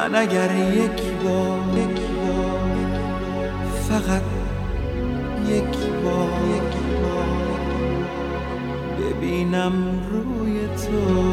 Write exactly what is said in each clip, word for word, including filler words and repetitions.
من اگر یک بار یک بار فقط یک بار یک بار ببینم روی تو.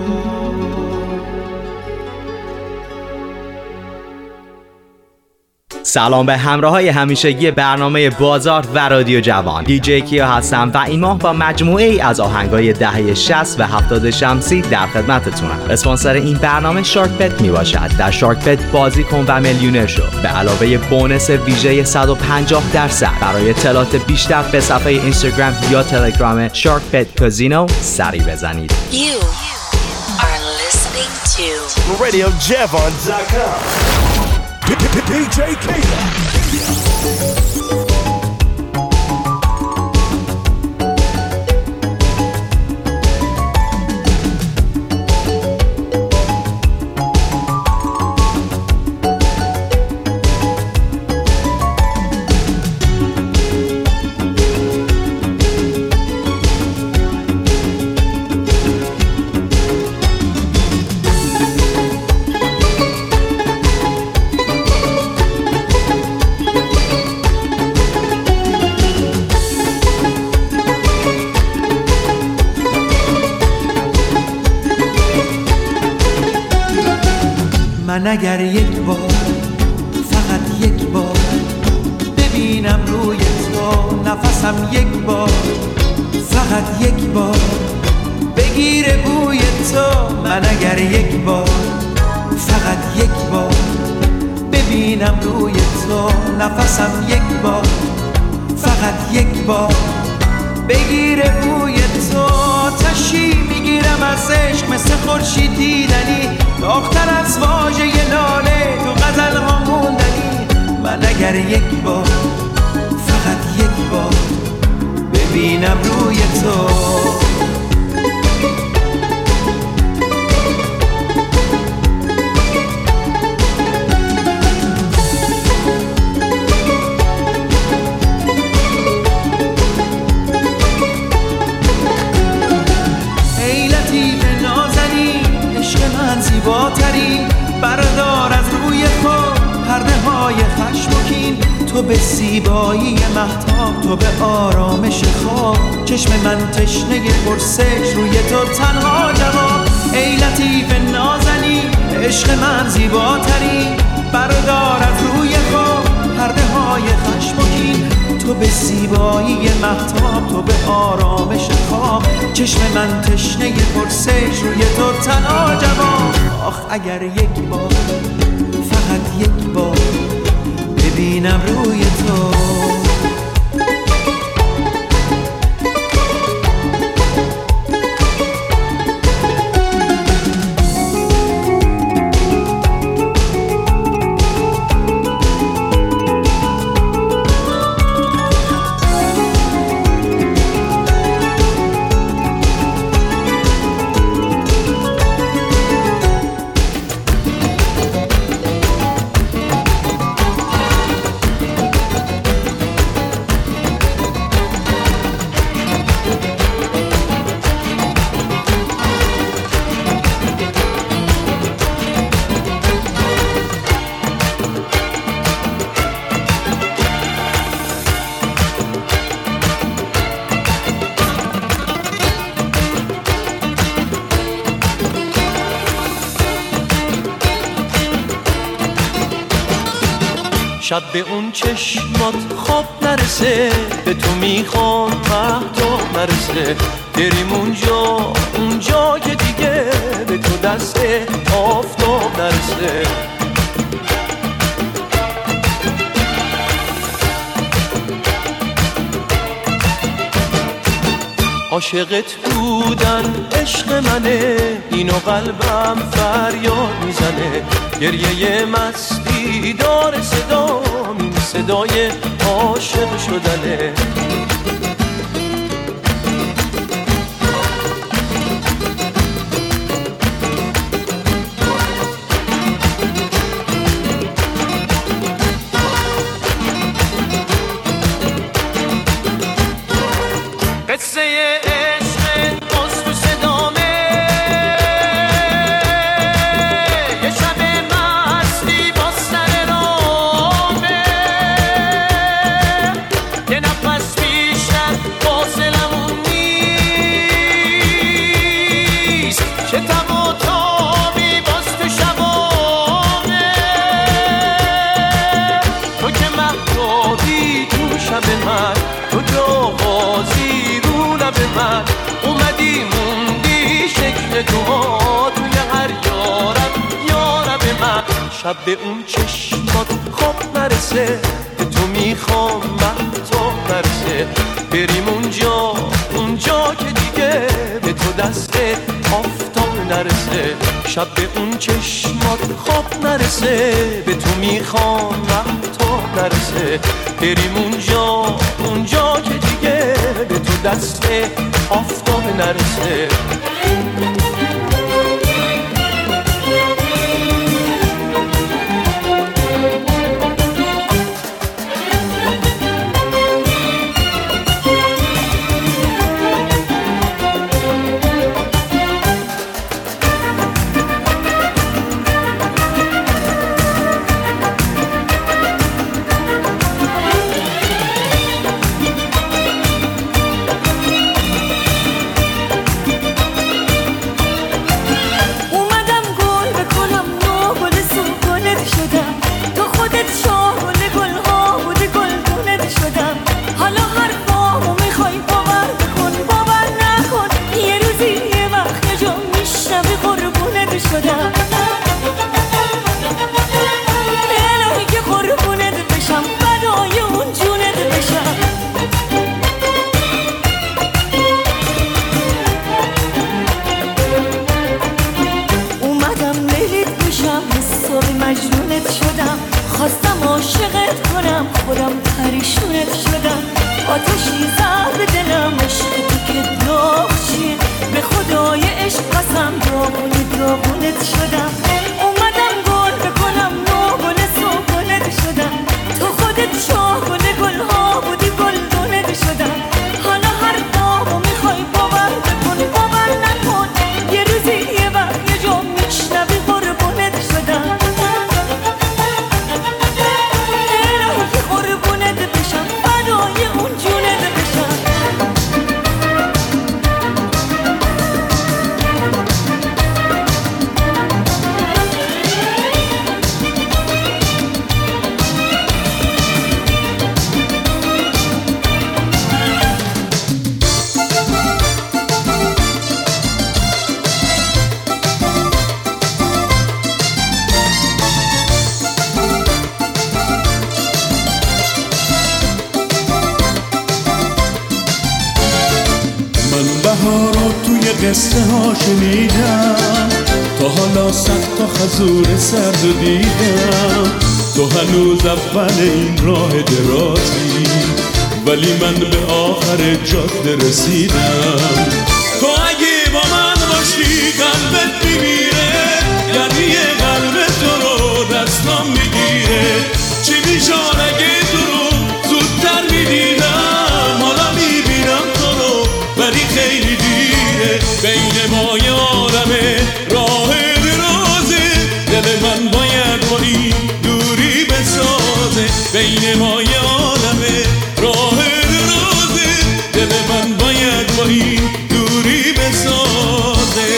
سلام به همراه های همیشگی برنامه بازار و رادیو جوان. دی جی کیا هستم و این ماه با مجموعه ای از آهنگای دهه شصت و هفتاد شمسی در خدمتتونم. اسپانسر این برنامه شارک بت می باشد. در شارک بت بازی کن و میلیونر شو. به علاوه بونس ویژه صد و پنجاه درصد. برای اطلاعات بیشتر به صفحه اینستاگرام یا تلگرام شارک بت کازینو سری بزنید. You are listening to radio javon dot com. دی جی Killa. من اگر یک بار فقط یک بار ببینم روی تو، نفسم یک بار فقط یک بار بگیره بوی تو. من اگر یک بار فقط یک بار ببینم روی تو، نفسم یک بار فقط یک بار بگیره بوی تو. تشی میگیرم از عشق مثل خورشید دیدنی، داغ‌تر از واژه لاله تو غزل ها موندنی. من اگر یک بار فقط یک بار ببینم روی تو. زیباتری بردار از روی خود پرده های خشم و کین. تو به زیبایی مهتاب، تو به آرامش خواب، چشم من تشنه پرسش روی تو تنها جواب. ای لطیف نازنین عشق من زیباتری بردار از روی خود پرده های خشم و کین. تو به زیبایی مهتاب، تو به آرامش خواب، چشم من تشنه پرسش روی تو تنها جواب. آخ اگر یک بار فقط یک بار ببینم روی تو. شب به اون چشمات خواب نرسه، به تو میخوام مهتاب نرسه. بریم اونجا اونجا که دیگه به تو دست آفتاب نرسه. عاشقت بودن عشق منه، اینو قلبم فریاد میزنه. گریه مستی داره صدا، این صدای عاشق شدنه. قصه عشق باز تو صدامه، یه شب مستی شب به اون چشمات خواب نرسه، به تو میخوام مهتاب نرسه، بریم اونجا اونجا که دیگه به تو دست آفتاب نرسه. شب به اون چشمات خواب نرسه، به تو میخوام مهتاب نرسه، بریم اونجا اونجا که دیگه به تو دست آفتاب نرسه. قصه ها شنیدم، تا حالا صد تا خزور سرد و دیدم. تو هنوز اول این راه درازی، ولی من به آخر جاده رسیدم. تو اگه با من باشی قلبت میمیره، یعنی قلب تو رو دستم میگیره. چی میشان اگه تو رو زودتر میدیدم، حالا میبینم تو رو ولی خیلی دیره. بین ما یارمه راه درازه، دل من باید با این دوری بسازه. بین ما یارمه راه درازه، دل من باید با این دوری بسازه.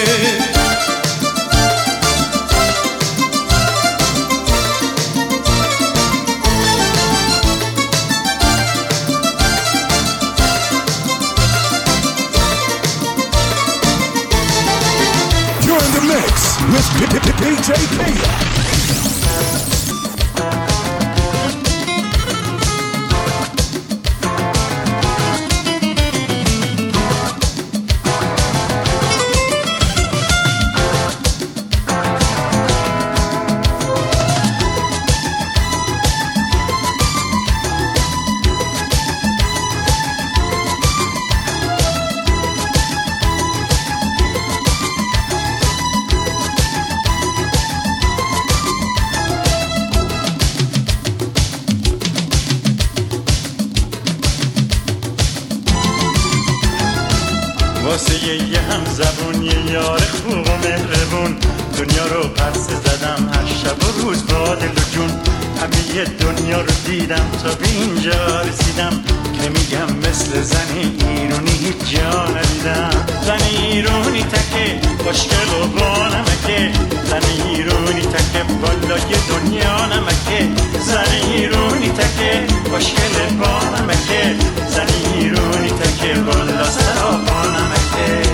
With D J Kaya. واسه یه هم زبون یه یار خوب و مهربون، دنیا رو پرسه زدم هر شب و روز با دل و جون. همه یه دنیا رو دیدم تا به اینجا رسیدم، که میگم مثل زن ایرونی هیچ جا ندیدم. زن ایرونی تکه خوشگل و با نمکه، زن ایرونی تکه بالای دنیا نمکه. زن ایرونی تکه خوشگل با نمکه، زن ایرونی تکه بالا سر و با نمکه.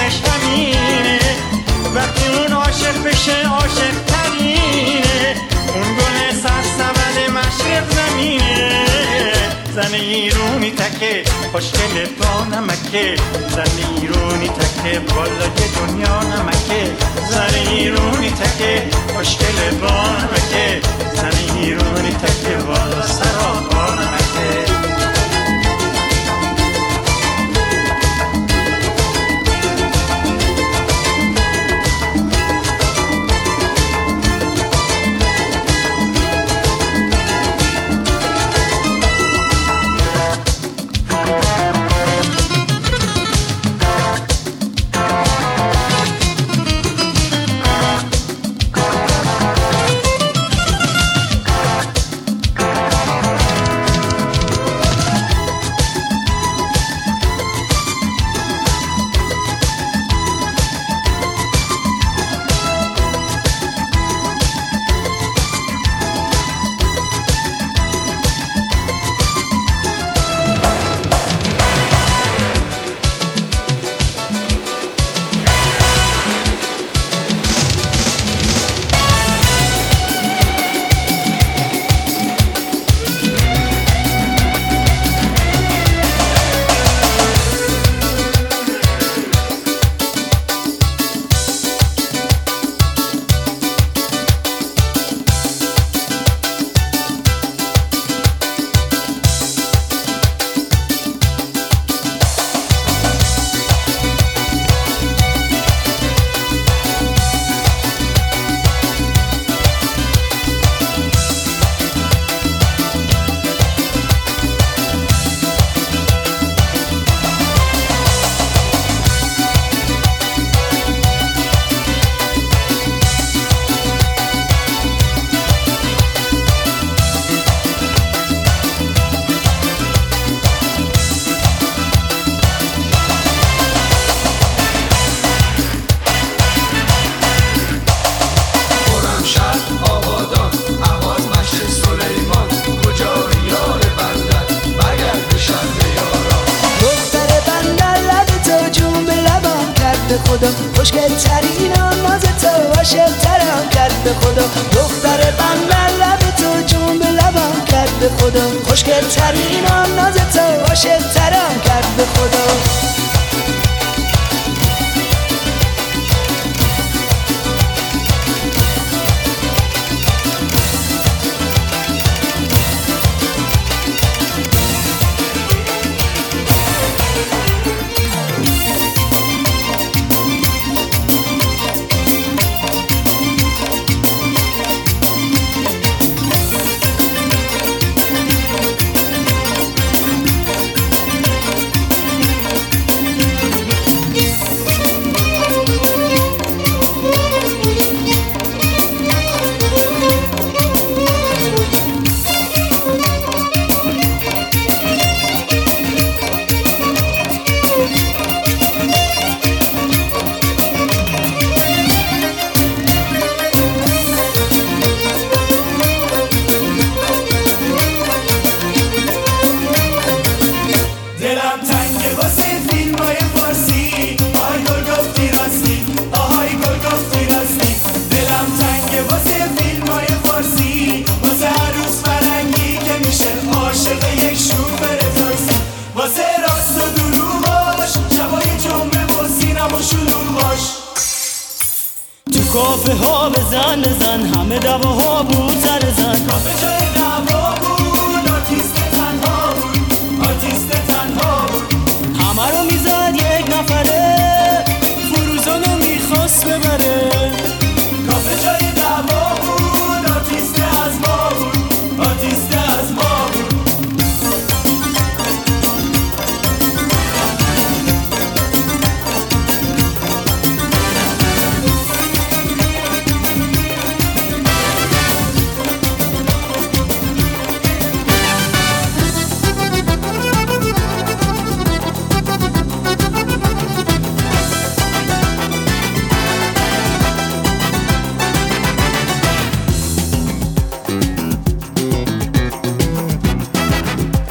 شیرینش همینه وقتی اون عاشق بشه عاشق ترینه اون گل سرسبد مشرق زمینه زن ایرونی تکه خوشگل با نمکه زن ایرونی تکه بالای دنیا نمکه زن ایرونی تکه خوشگل با نمکه زن ایرونی تکه بالا سرا با نمکه خدا خوشگل ترین ناز تو عاشق ترم کرد به خدا دختر بندر لب تو جون به لبم کرد به خدا خوشگل ترین ناز تو عاشق ترم کرد به خدا کافه ها بزن بزن همه دواها بود سر زن کافه جای دوا بود آرتیست تنها بود آرتیست تنها بود همه رو میزد یک نفره فروزانو میخواست ببره کافه جای دوا بود آرتیست از ما بود آرتیست از ما بود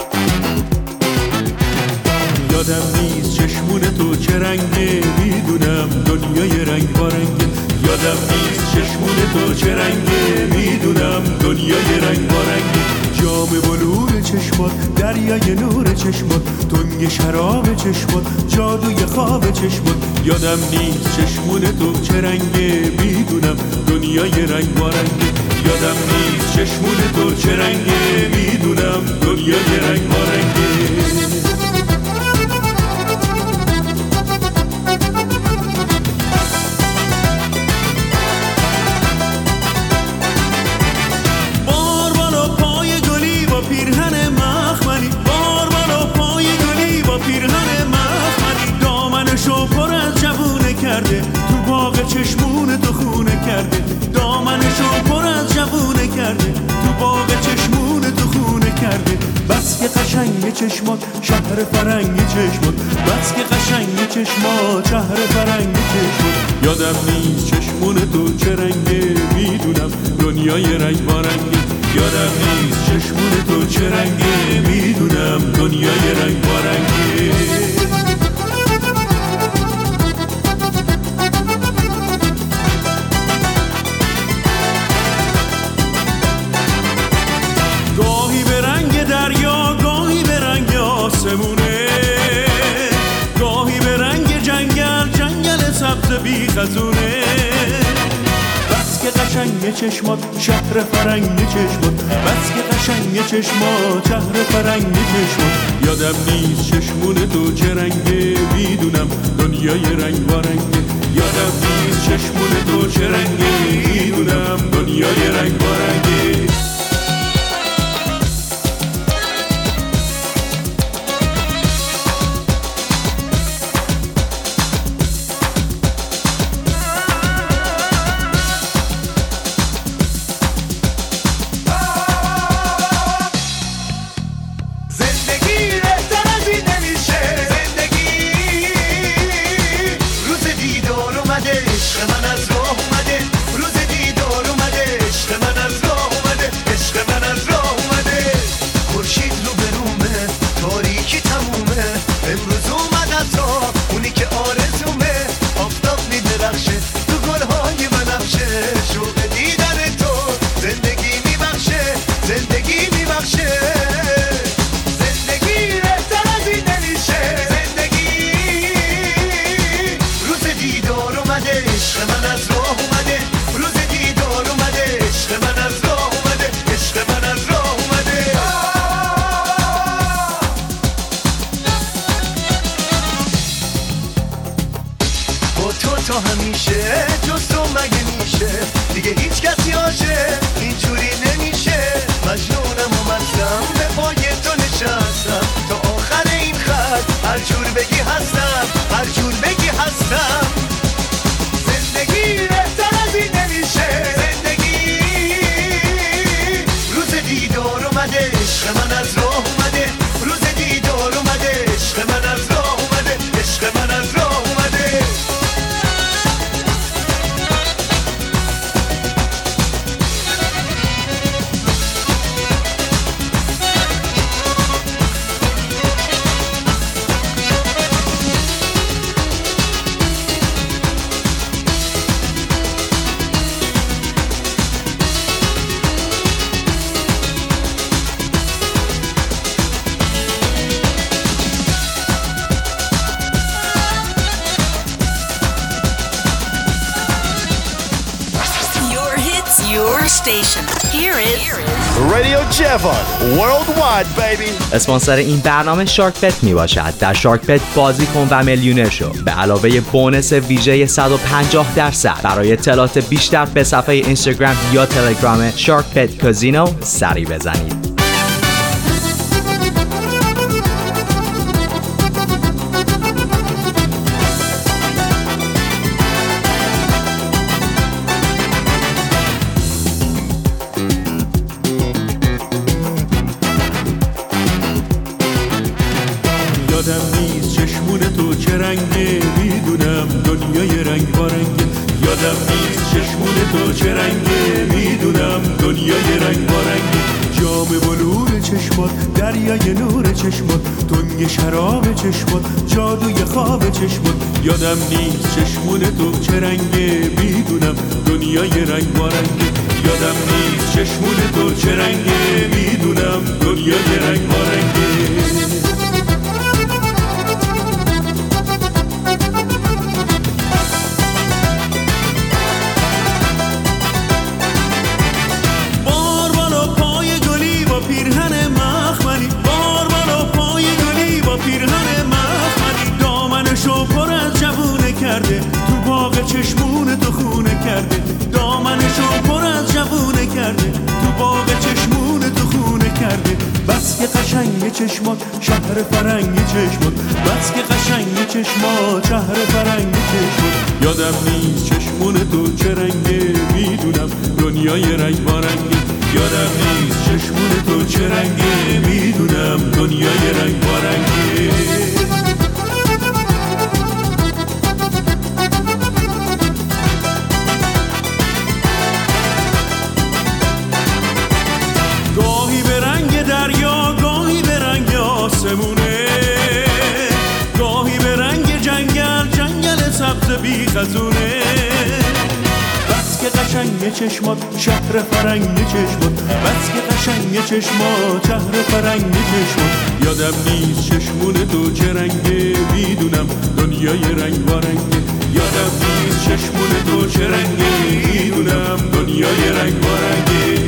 یادم نیست چشمون تو چه رنگه میدونم میدونم دنیای رنگ بارنگه. یادم نیست چشمون تو چه رنگه، میدونم دنیای رنگ بارنگه. جام بلور چشمات، دریای نور چشمات، تنگ شراب چشمات، جادوی خواب چشمات. یادم نیست چشمون تو چه رنگه، میدونم دنیای رنگ بارنگه. یادم نیست چشمون تو چه رنگه، میدونم دنیای رنگ بارنگه. تو باغ چشمون تو خونه کرده، دامنشو پر از جوونه کرده، تو باغ چشمون تو خونه کرده. بس که قشنگ چشمات شهر فرنگ چشمات، بس که قشنگ چشمات شهر فرنگ چشمات. یادم نیست چشمون تو چه رنگه، میدونم دنیای رنگ بارنگه. یادم نیست چشمون تو چه رنگه، میدونم دنیای رنگ بارنگه. گاهی به رنگ جنگل، جنگل سبز بی خزونه. بس که قشنگ چشمات شهر فرنگ چشمات، بس که قشنگ چشمات شهر فرنگ چشمات. یادم نیست چشمون تو چه رنگه، میدونم دنیای رنگ بارنگه. یادم نیست چشمون تو چه رنگه، میدونم دنیای رنگ بارنگه. Radio Jevon Worldwide baby. اسپانسر این برنامه شارک بت می باشد. در شارک بت بازی کن و میلیونر شو. به علاوه بونس ویژه صد و پنجاه درصد. برای اطلاعات بیشتر به صفحه اینستاگرام یا تلگرام شارک بت کازینو سری بزنید. یادم نیست چشمون تو چه رنگه، میدونم دنیای رنگ بارنگه. یادم نیست چشمون تو چه رنگه، میدونم دنیای رنگ بارنگه. جام بلور چشمات، دریای نور چشمات، تنگ شراب چشمات، جادوی خواب چشمات. یادم نیست چشمون تو چه رنگه، میدونم دنیای رنگ بارنگه. یادم نیست چشمون تو چه رنگه، میدونم دنیای رنگ بارنگه. تو باغ چشمون تو خونه کرده، دامنشو پر از جوونه کرده، تو باغ چشمون تو خونه کرده. بس که قشنگ چشمات شهر فرنگ چشمات، بس که قشنگ چشمات شهر فرنگ چشمات. یادم نیست چشمون تو چه رنگه، میدونم دنیای رنگ بارنگه. یادم نیست چشمون تو چه رنگه، میدونم دنیای رنگ بارنگه. گاهی به رنگ جنگل، جنگل سبز بی خزونه. بس که قشنگ چشمات شهر فرنگ چشمات، بس که قشنگ چشمات شهر فرنگ چشمات. یادم نیست چشمون تو چه رنگه، میدونم دنیای رنگ بارنگه. یادم نیست چشمون تو چه رنگه، میدونم دنیای رنگ بارنگه.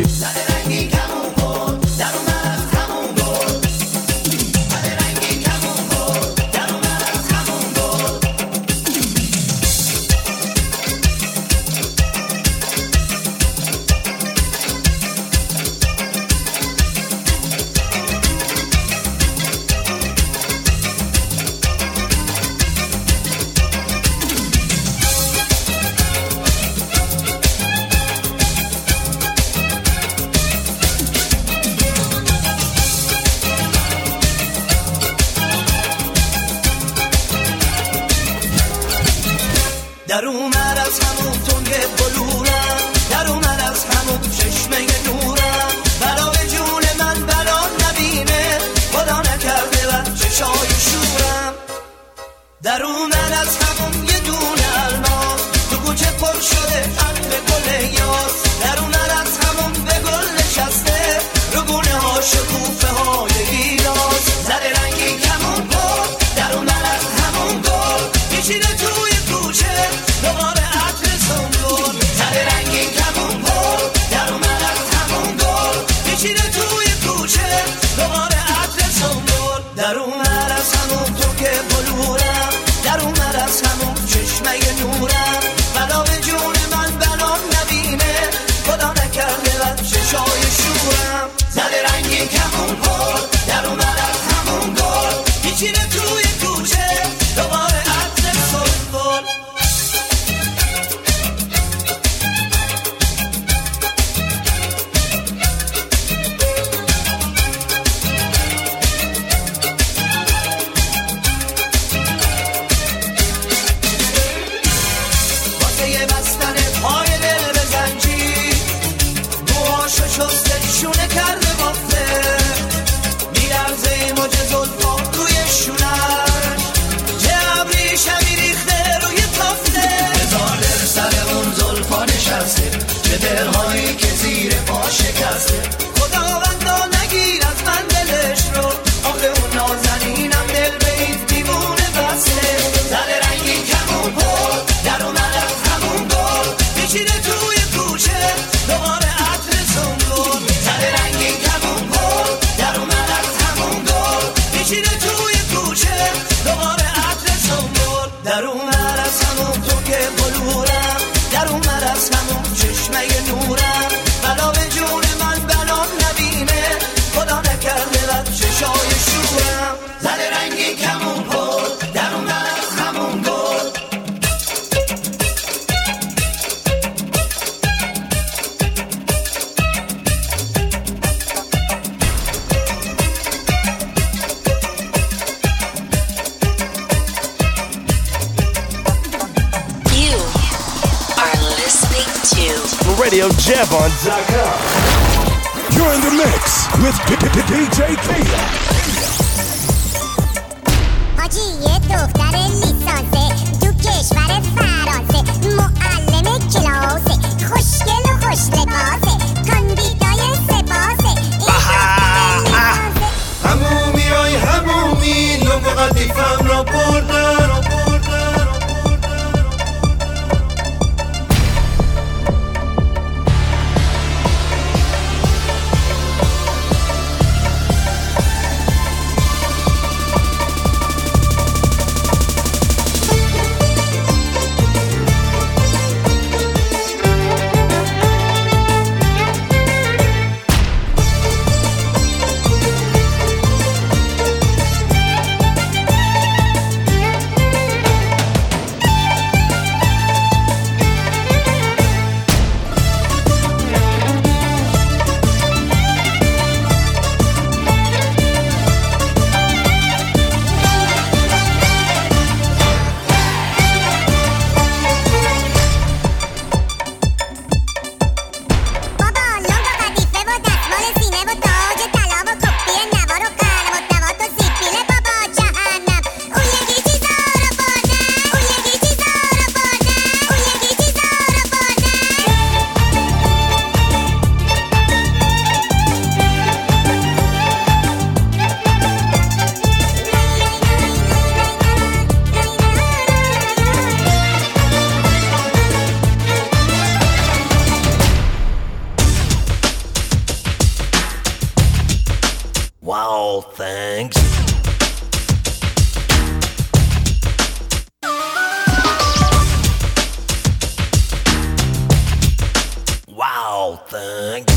در اومد از همون تنگ بلورم، در اومد از همون چشمه نورم. بلا به جون من بلا نبینه، خدا نکرده و چشای شورم. در اومد از همون یه دونه الماس، تو کوچه پر شده عطر گل یاس. در اومد از همون به گل نشسته، رو گونه ها شکوفه های گیلاس. زده رنگی کمون گل، در اومد از همون گل، میشینه توی کوچه دوباره عطر سنبول. زده رنگی کمون گل، در اومد از همون گل، میشینه توی کوچه دوباره عطر سنبول. در اومد از همون تو که بلورم، در اومد از همون چشمه نورم. بلا به جون من بلا نبینه، خدا نکرده و چشای شورم. زده رنگی کمون گل، در اومد از همون گل، میشینه توی کوچه دوباره عطر سنبول. شونه کرده بافته، میرزه موج زلفا توی شونش، چه ابریشمی ریخته روی تافته. هزار دل سر اون زلفا نشسته، چه دلهایی که زیر پا شکسته. خداوندا نگیر از من دلش رو، آخه اون نازنینم دل به این دیوونه بسته. زده رنگی کمون گل، در اومد از همون گل، میشینه توی کوچه دوباره عطر سنبول. زده رنگی کمون گل، در اومد از همون گل، میشینه توی کوچه دوباره عطر سنبول. در اومد از همون تو که بلورم، در اومد از همون چشمه نورم. بلا به جون من بلا نبینه، خدا نکرده و چشای شورم. زده رنگی کمون گل، در اومد از همون گل. radio jam on dot com. You're in the mix with دی جی کیا. حاجی یه دختر لیسانسه تو کشور فرانسه، معلم کلاسه، خوشگل و خوش لباسه، کاندیدای سپاسه. همومی آی همومی لنگ و قدیفم را بردن. Wow, thanks. Wow, thanks.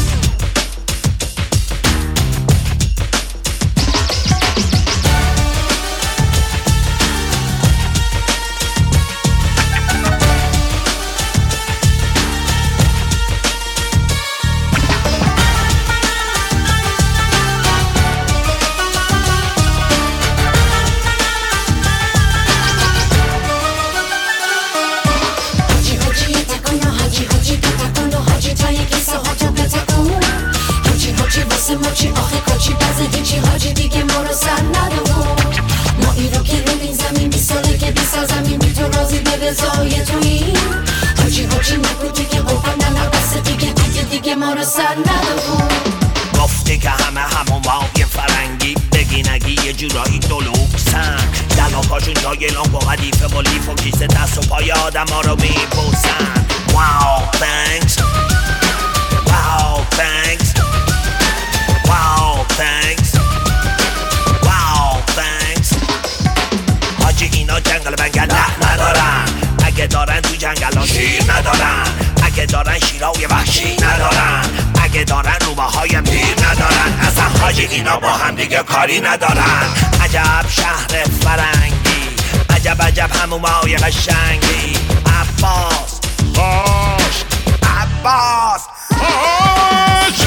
موچی آخه کاچی بزه هیچی حاجی دیگه ما رو سر ندارم. ما ای رو که رو این زمین بی ساله که بی سرزمین بی تو راضی به رضای تویی. حاجی حاجی نگو دیگه قربان نه بسه دیگه دیگه دیگه ما رو سر ندارم. گفتی که همه همون مای فرنگی بگی نگی یه جورایی دلوکسن. دلاکاشون جای لنگ و قدیفه و لیف و کیسه دست و پای آدم ها رو میپوسن. Wow, thanks. Wow, thanks. Wow, thanks. Wow, thanks. حاجی اینا جنگل بنگل نه ندارن. اگه دارن تو جنگل ها شیر ندارن. اگه دارن شیرهای وحشی ندارن. اگه دارن روبه های پیر ندارن. اصلا حاجی اینا با هم دیگه کاری ندارن. عجب شهر فرنگی، عجب عجب همومای قشنگی. عباس خوش، عباس خوش.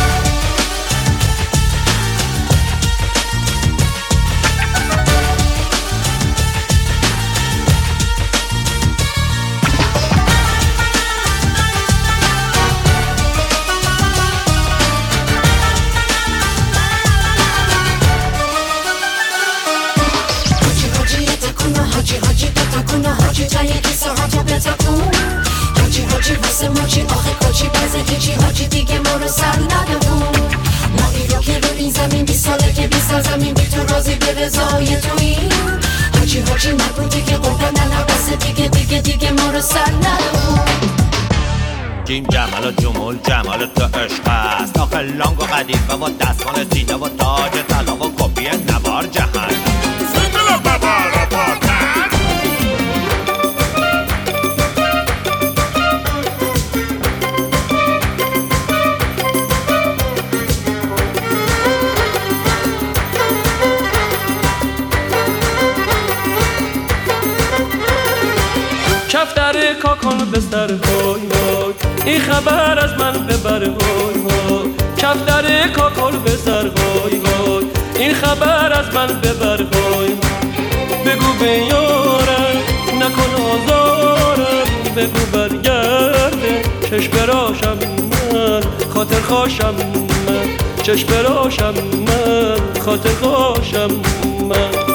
حاجی تا یکی ساعتو بتکون. حاجی حاجی واسه موچی آخه کاچی بزه هیچی حاجی دیگه ما رو سر ندارم. ما ای رو که رو این زمین بی ساله که بی سرزمین بی تو راضی به رضای تویی. حاجی حاجی نگو دیگه قربان نه بسه دیگه دیگه دیگه ما رو سر ندارم. جیم جمال و جمول جمال تو عشق است. آخه لنگ و قدیفه و دستمال سینه و تاج طلا و کپی نوار جهنم. سیمل ببار پاکن. کفتر کاکل به سر های های، این خبر از من ببر های های. کفتر کاکل به سر های های، این خبر از من ببر های. بگو به یارم نکن آزارم، بگو برگرده چشم براشم من، خاطر خوشم من. چشم براشم من خاطر خوشم من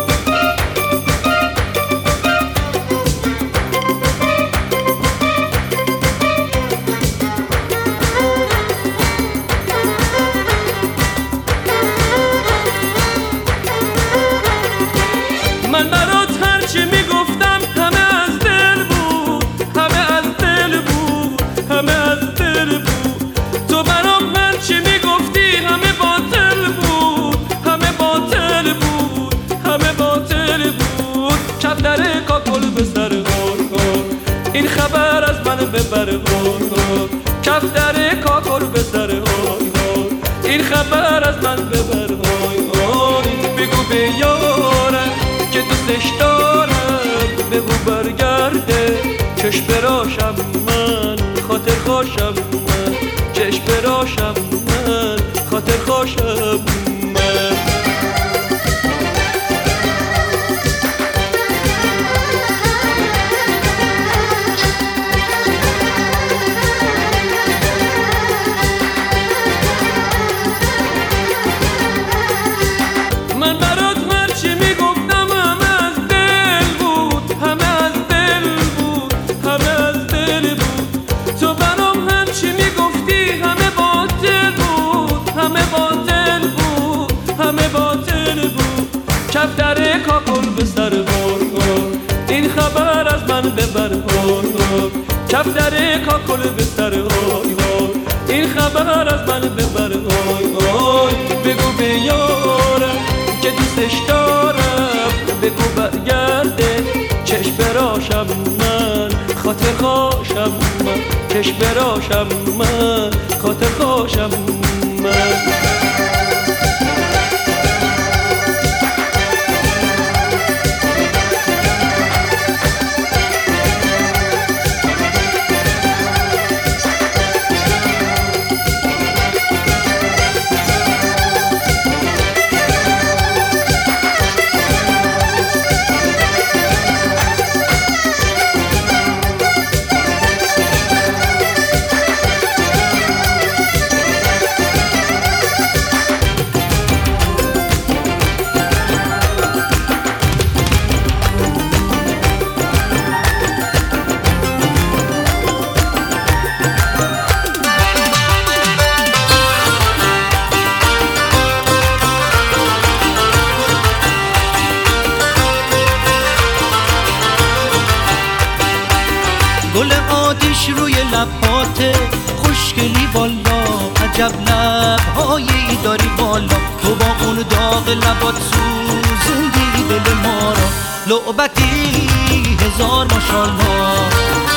این خبر از من ببر هون کف در کاکل به سر هون این خبر از من ببر هون بگو به یارم که دوستش دارم بگو برگرده چشم براشم من خاطر خوشم من چشم براشم من خاطر خوشم من کف در کاکل به سر هون این خبر از من ببر هون کف در کاکل به سر هون این خبر از من ببر هون بگو به یارم که دوستش دارم بگو برگرده چشم براشم من خاطر خوشم من چشم براشم من خاطر خوشم من گل آتیش روی لباته خوشگلی والا عجب لبهایی داری والا تو با اون داغ لبات سوزوندی دل ما را لعبتی هزار ماشالله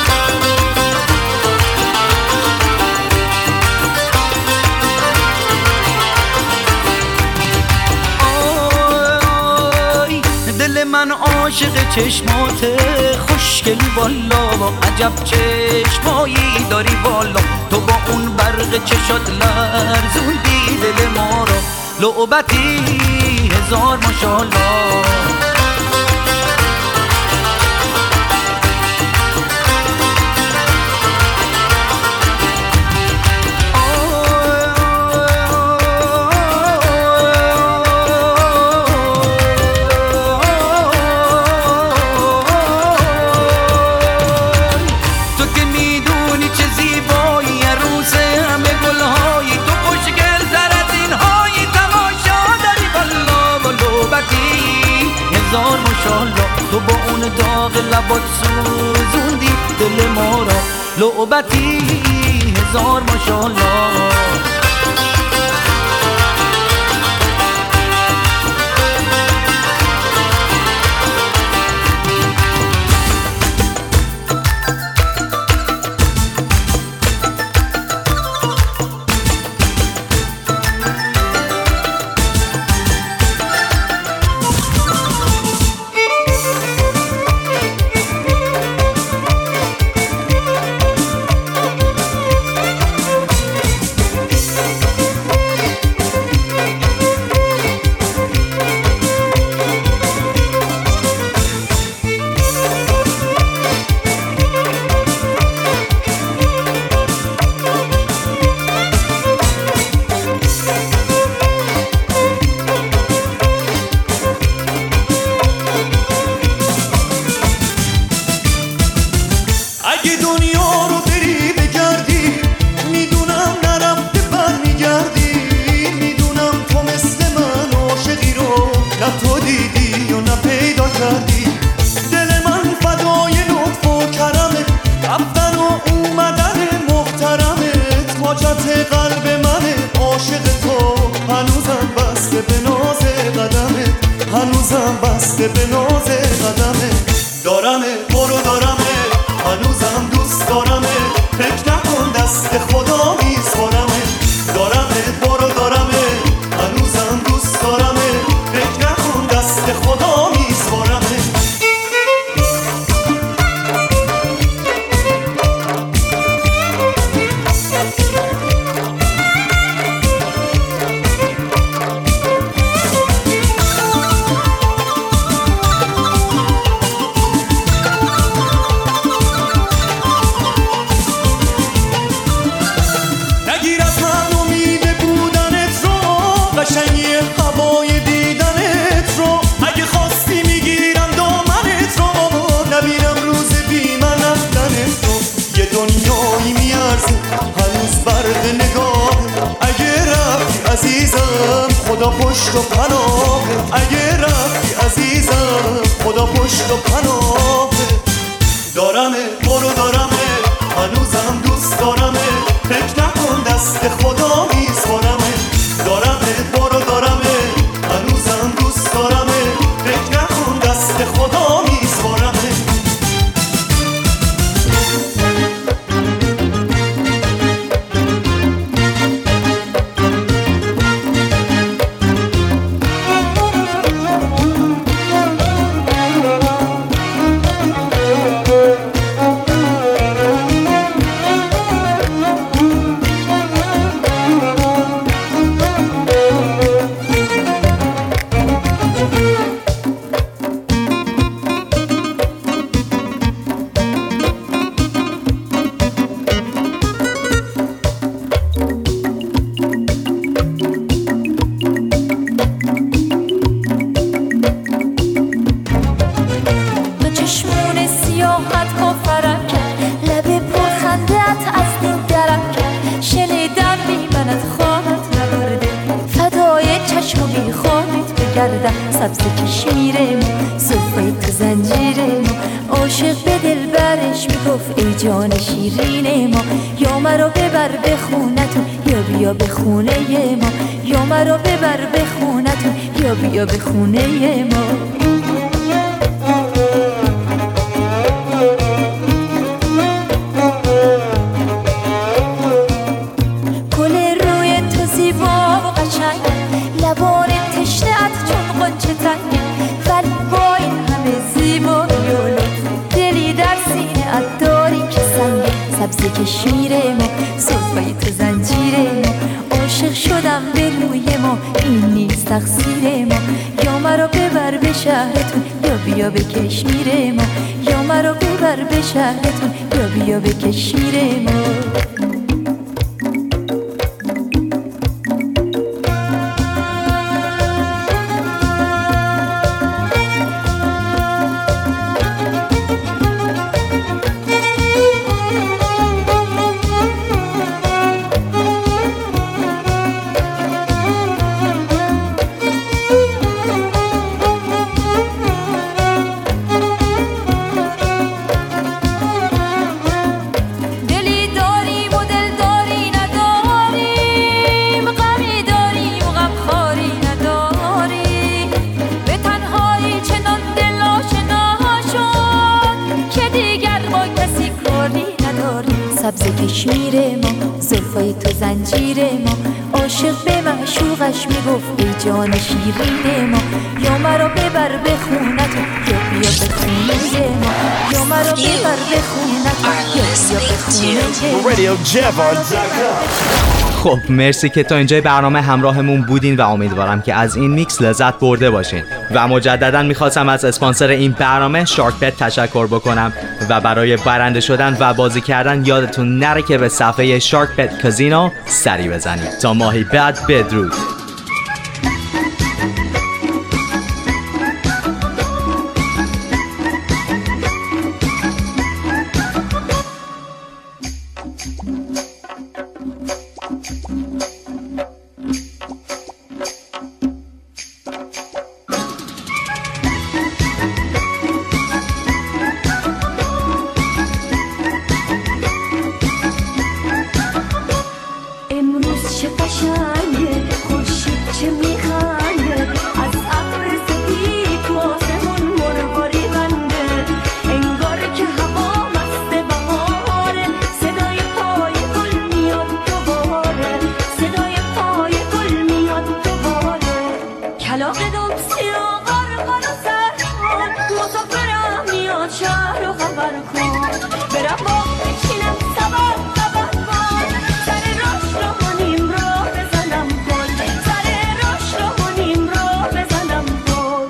دل من عاشق چشماته خوشگلی والا عجب چشمایی داری والا تو با اون برق چشات لرزوندی دل ما را لعبتی هزار ماشالله هزار ماشالله تو با اون داغ لبات سوزوندی دل ما را لعبتی هزار ماشالله اگه دنیا رو بری بگردی میدونم نرفته بر میگردی، میدونم تو مثل من عاشقی رو نه تو دیدی یا نه پیدا کردی. دل من فدای لطف و کرمت، رفتن و اومدن محترمت، حاجت قلب منه عاشق تو، هنوزم بسته به ناز قدمت، هنوزم بسته به ناز قدمت. دارمه برو دارمه هنوزم دوست دارمه، فکر نکن دست خدا میسپارمه. دارمه برو دارمه هنوزم دوست دارمه، فکر نکن دست خدا میسپارمه. عزیزم خدا پشت و پناه، اگه رفتی عزیزم خدا پشت و پناه. دارمه برو دارمه هنوزم دوست دارمه، فکر نکن دست خدا میسپارمه. دارمه برو دارمه هنوزم دوست دارمه، فکر نکن دست خدا میسپارمه. سبز کشمیره ما، صفای تو زنجیره ما، عاشق به دل برش میگفت ای جان شیرین ما. یا مرا ببر به خونتون یا بیا به خونه ما، یا مرا ببر به خونتون یا بیا به خونه ما. گل روی تو زیبا و قشنگ، لبان تشنه‌ات چون قنچه تنگ، ولی با این همه زیبایی و لطف دلی در سینه ات داری که سنگه. سبز کشمیره ما، صفای تو زنجیره ما، عاشق شدم به روی ما، این نیست تقصیر ما. یا مرا ببر به شهرتون یا بیا به کشمیر ما، یا مرا ببر به شهرتون یا بیا به کشمیر ما. سبز کشمیره ما، زلفای تو زنجیره ما، عاشق به معشوقش میگفت ای جان شیرین ما. یا مرا ببر به خونتون یا بیا به خونه ما، یا مرا ببر به خونتون یا بیا به خونه ما. خب مرسی که تا اینجای برنامه همراهمون بودین و امیدوارم که از این میکس لذت برده باشین و مجددا میخواستم از اسپانسر این برنامه شارک بت تشکر بکنم و برای برنده شدن و بازی کردن یادتون نره که به صفحه شارک بت کازینو سری بزنید. تا ماهی بعد بدرود. خبر کن برم با بچینم سبب سبب کن سر راش رو کنیم راه بزنم کن سر راش رو کنیم راه بزنم کن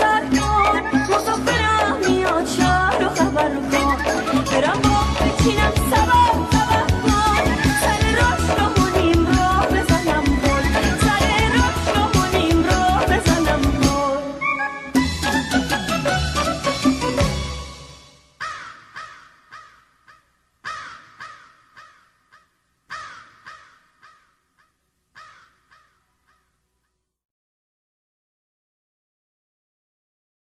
برم با بچینم